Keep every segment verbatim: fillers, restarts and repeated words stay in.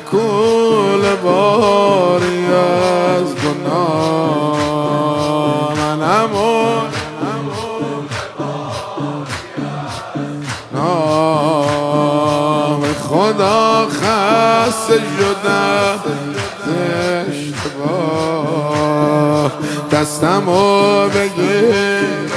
کول باری از گناه منم و نام خدا خسته شدم اشتباه دستمو بگیر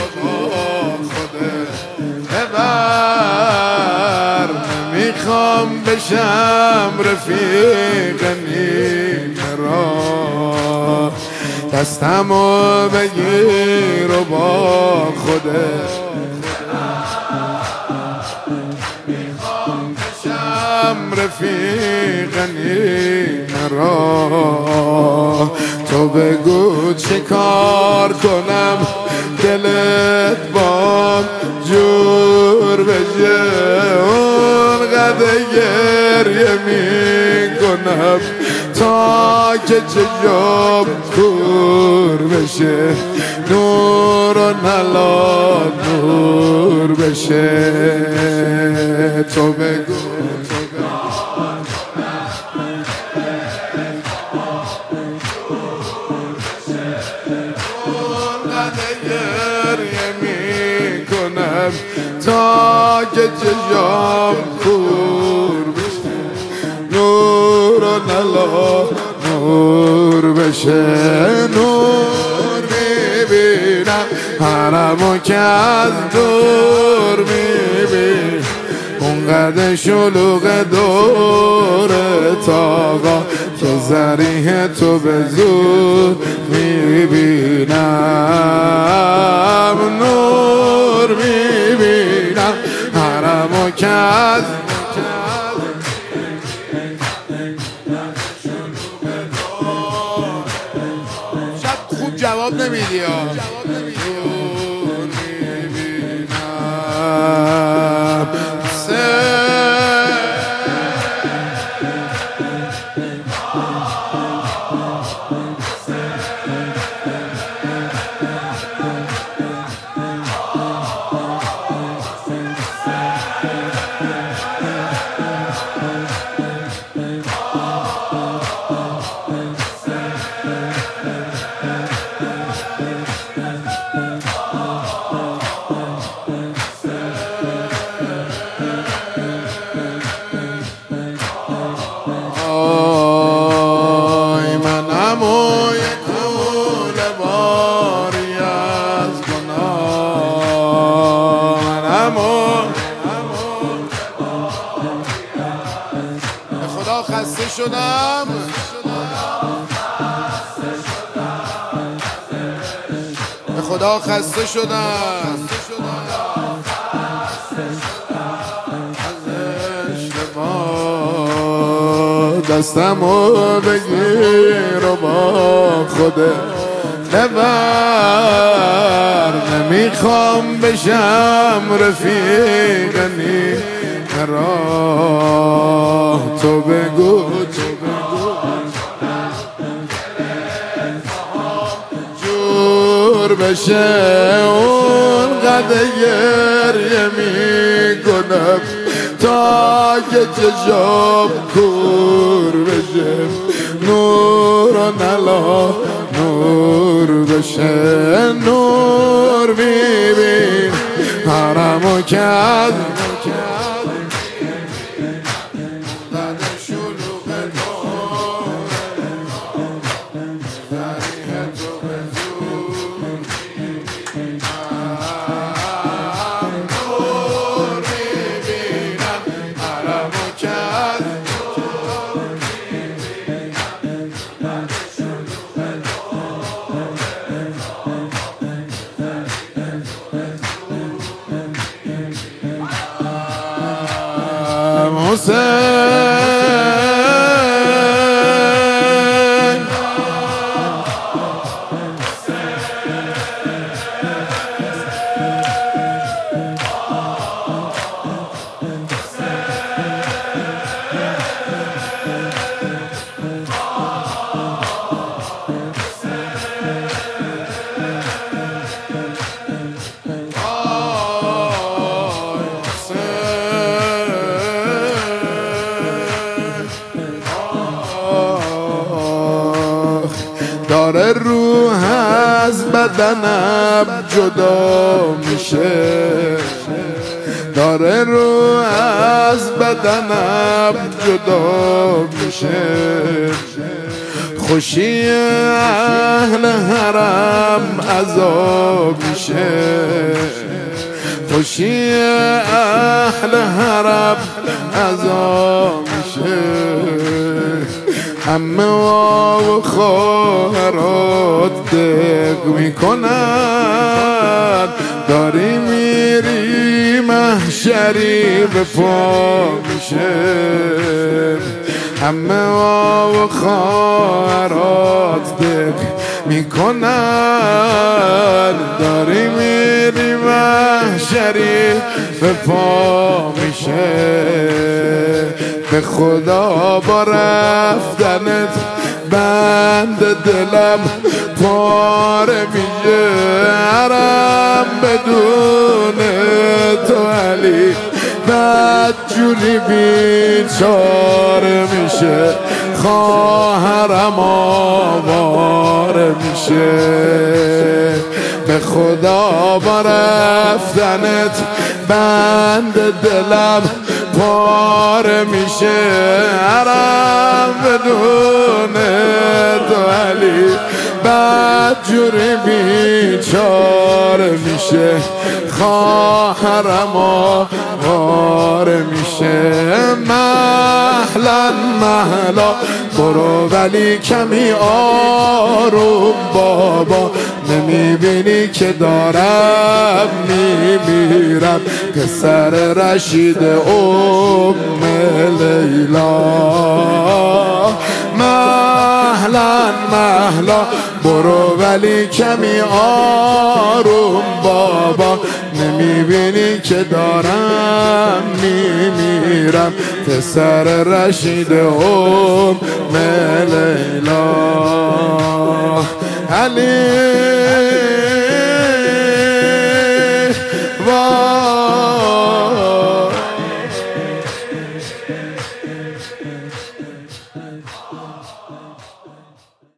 ببر نمیخوام بشم رفیق نیمه راه دستمو بگیر و با خودت نمیخوام بشم رفیق نیمه راه تو بگو چه کار کنم دلت بام جور بشه اونقدر گریه میکنم تا که چشم کور بشه نور و نلا نور بشه تو بگو تا که چشم کور بشه نور و نلا نور بشه نور میبینم حرمو که از دور میبینم اونقدر شلوغ دور تاقا که ذریح تو به زور میبینم نور میبینم حرمو که از شب خوب جواب نمیدی نور میبینم خسته شدم به خدا خسته شدم از اشتباه دستمو بگیر و با خودت نبر نمیخوام بشم رفیق نیمه راه تو بگو جور بشه اونقدر گریه میکنم تا که چشم کور بشه نور و نلا نور بشه نور میبین حرمو که از حسین داره روح از بدنم جدا میشه، داره روح از بدنم جدا میشه. خوشی اهل حرم عذاب میشه، خوشی اهل حرم عذاب میشه. همه و خواهرات دق میکنن، داری میری محشری به پا میشه. همه و خواهرات دق میکنن، داری میری محشری به پا میشه. به خدا با رفتنت بند دلم پاره میشه. حرم بدون تو علی بدجوری بیچاره میشه. خواهرم آواره میشه. به خدا با رفتنت بند دلم پاره میشه. حرم بدون تو علی بدجوری بیچاره میشه. خواهرم آواره میشه. مهلا مهلا برو ولی کمی آروم بابا، نمیبینی که دارم میمیرم. پسر رشید ام لیلا. مهلا مهلا برو ولی کمی آروم بابا، نمیبینی که دارم میمیرم. پسر رشید ام لیلا. علی